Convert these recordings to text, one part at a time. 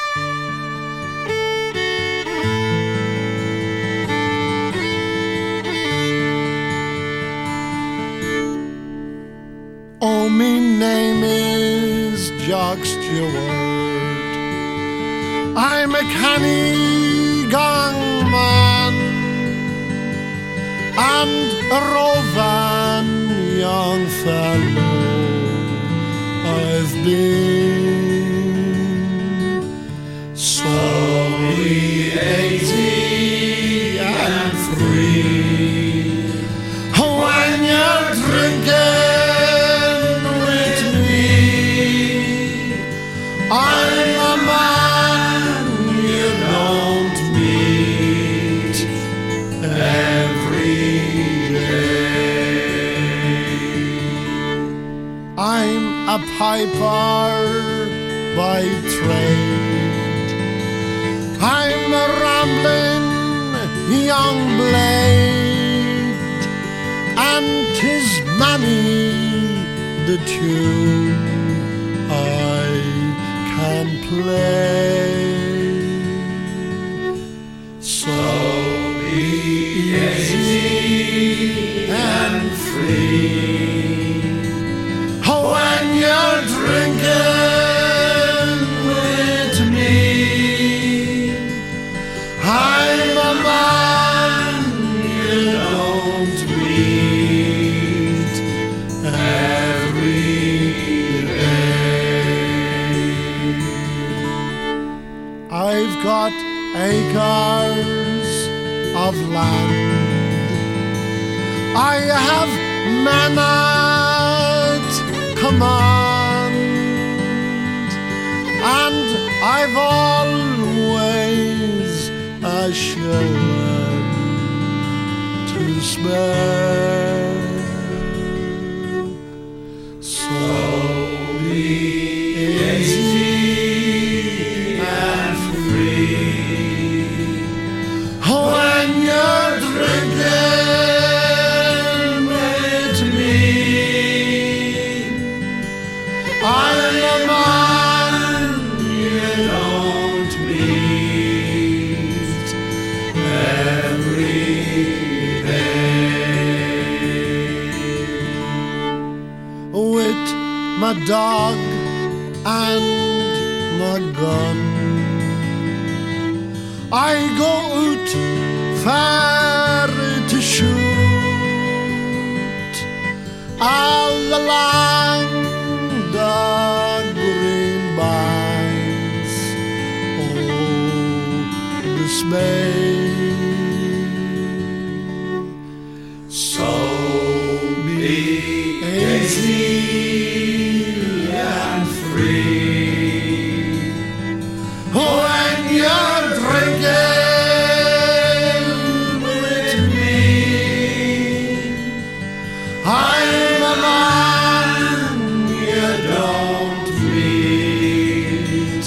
Oh, me name is Jock Stewart. I'm a canny gang man and a roving young fellow I've been. So be 80 and free when you're drinking with me. I'm a man you don't meet every day. I'm a piper by trade. I'm a rambling young blade, and 'tis mammy the tune I can play. So be easy and free when you're drinking with me. I'm a man you don't meet every day. I've got acres of land. I have men at command, and I've always a shilling to spare. So be easy and free when you're drinking with me. I'm a man you don't meet every day. With my dog and my gun, I go out fair to shoot all along the green banks of the Spey. So be easy and free when you're drinking with me. I'm a man you don't meet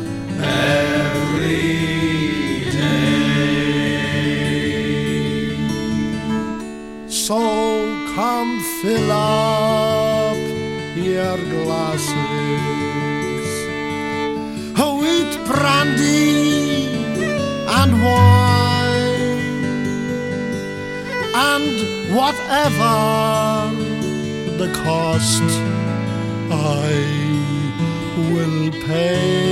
every day. So come fill up your glasses with brandy and wine, and whatever the cost I will pay.